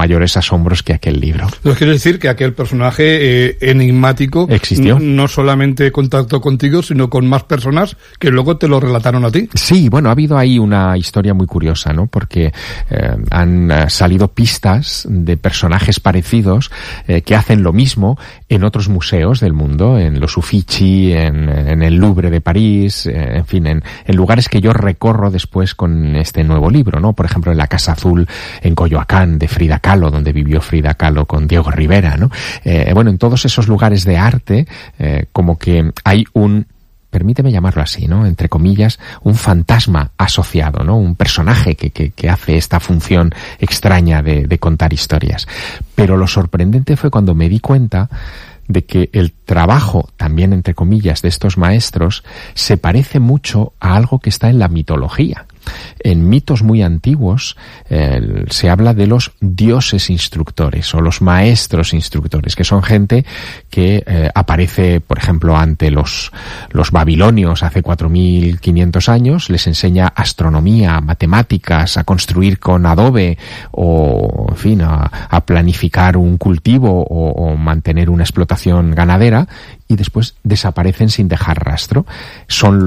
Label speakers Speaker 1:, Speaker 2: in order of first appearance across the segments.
Speaker 1: mayores asombros que aquel libro.
Speaker 2: ¿Lo quiere decir que aquel personaje enigmático
Speaker 1: existió?
Speaker 2: No solamente contactó contigo, sino con más personas que luego te lo relataron a ti.
Speaker 1: Sí, bueno, ha habido ahí una historia muy curiosa, ¿no? Porque han salido pistas de personajes parecidos que hacen lo mismo en otros museos del mundo, en los Uffizi, en el Louvre de París, en fin, en lugares que yo recorro después con este nuevo libro, ¿no? Por ejemplo, en la Casa Azul en Coyoacán de Frida Kahlo, donde vivió Frida Kahlo con Diego Rivera, ¿no? Bueno, en todos esos lugares de arte, como que hay permíteme llamarlo así, ¿no? Entre comillas, un fantasma asociado, ¿no? Un personaje que hace esta función extraña de contar historias. Pero lo sorprendente fue cuando me di cuenta de que el trabajo, también entre comillas, de estos maestros se parece mucho a algo que está en la mitología. En mitos muy antiguos se habla de los dioses instructores o los maestros instructores, que son gente que aparece, por ejemplo, ante los babilonios hace 4.500 años, les enseña astronomía, matemáticas, a construir con adobe o, en fin, a planificar un cultivo o mantener una explotación ganadera, y después desaparecen sin dejar rastro. Son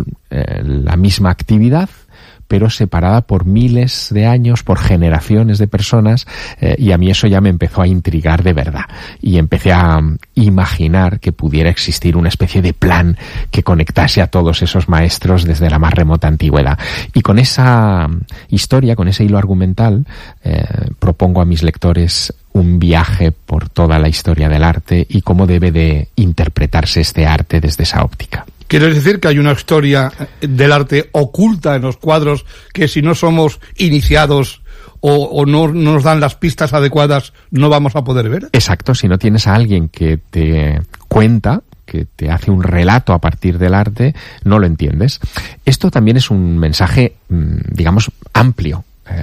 Speaker 1: la misma actividad, pero separada por miles de años, por generaciones de personas, y a mí eso ya me empezó a intrigar de verdad. Y empecé a imaginar que pudiera existir una especie de plan que conectase a todos esos maestros desde la más remota antigüedad. Y con esa historia, con ese hilo argumental, propongo a mis lectores un viaje por toda la historia del arte y cómo debe de interpretarse este arte desde esa óptica.
Speaker 2: ¿Quieres decir que hay una historia del arte oculta en los cuadros que si no somos iniciados o no nos dan las pistas adecuadas no vamos a poder ver?
Speaker 1: Exacto, si no tienes a alguien que te cuenta, que te hace un relato a partir del arte, no lo entiendes. Esto también es un mensaje, digamos, amplio.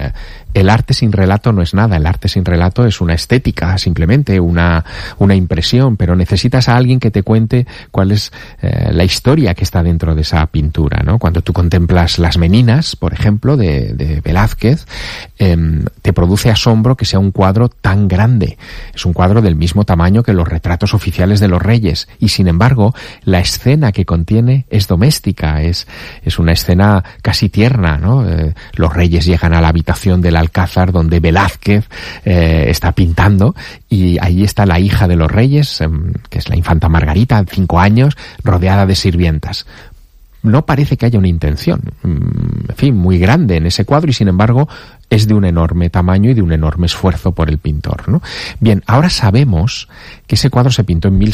Speaker 1: El arte sin relato no es nada, el arte sin relato es una estética, simplemente una impresión, pero necesitas a alguien que te cuente cuál es la historia que está dentro de esa pintura, ¿no? Cuando tú contemplas Las Meninas, por ejemplo, de Velázquez, te produce asombro que sea un cuadro tan grande. Es un cuadro del mismo tamaño que los retratos oficiales de los reyes, y sin embargo, la escena que contiene es doméstica, es una escena casi tierna, ¿no? Los reyes llegan a la habitación del Alcázar donde Velázquez está pintando, y ahí está la hija de los reyes, que es la infanta Margarita, 5 años, rodeada de sirvientas. No parece que haya una intención, en fin, muy grande en ese cuadro, y sin embargo es de un enorme tamaño y de un enorme esfuerzo por el pintor, ¿no? Bien, ahora sabemos que ese cuadro se pintó en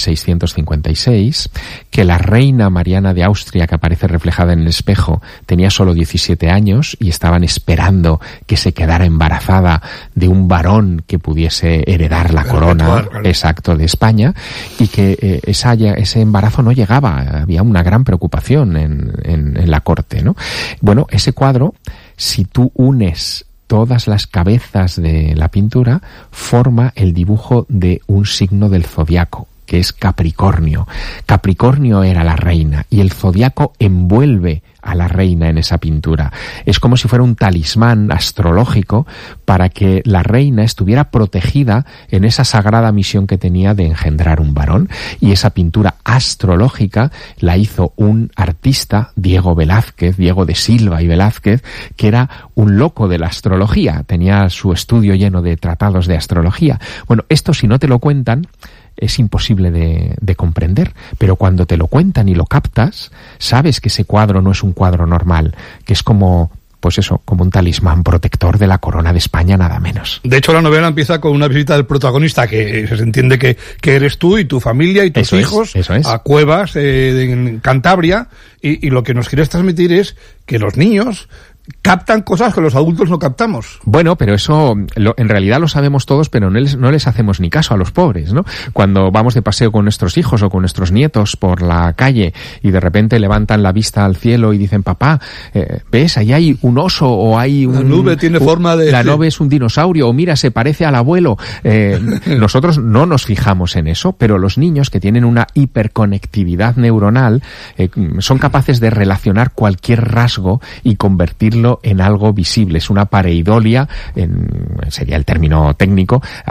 Speaker 1: 1656, que la reina Mariana de Austria, que aparece reflejada en el espejo, tenía solo 17 años y estaban esperando que se quedara embarazada de un varón que pudiese heredar la corona, exacto, de España, y que ese embarazo no llegaba. Había una gran preocupación en la corte, ¿no? Bueno, ese cuadro, si tú unes todas las cabezas de la pintura, forma el dibujo de un signo del zodiaco, que es Capricornio. Capricornio era la reina y el zodiaco envuelve a la reina en esa pintura. Es como si fuera un talismán astrológico para que la reina estuviera protegida en esa sagrada misión que tenía de engendrar un varón. Y esa pintura astrológica la hizo un artista, Diego Velázquez, Diego de Silva y Velázquez, que era un loco de la astrología. Tenía su estudio lleno de tratados de astrología. Bueno, esto si no te lo cuentan, es imposible de comprender, pero cuando te lo cuentan y lo captas, sabes que ese cuadro no es un cuadro normal, que es como, pues eso, como un talismán protector de la corona de España, nada menos.
Speaker 2: De hecho, la novela empieza con una visita del protagonista, que se entiende que eres tú y tu familia y tus hijos, a cuevas en Cantabria, y lo que nos quieres transmitir es que los niños captan cosas que los adultos no captamos.
Speaker 1: Bueno, pero eso en realidad lo sabemos todos, pero no les hacemos ni caso a los pobres, ¿no? Cuando vamos de paseo con nuestros hijos o con nuestros nietos por la calle y de repente levantan la vista al cielo y dicen, papá, ¿ves? Ahí hay un oso, o hay
Speaker 2: la nube tiene forma de...
Speaker 1: La nube es un dinosaurio, o mira, se parece al abuelo. Nosotros no nos fijamos en eso, pero los niños, que tienen una hiperconectividad neuronal, son capaces de relacionar cualquier rasgo y convertirlo en algo visible. Es una pareidolia, sería el término técnico,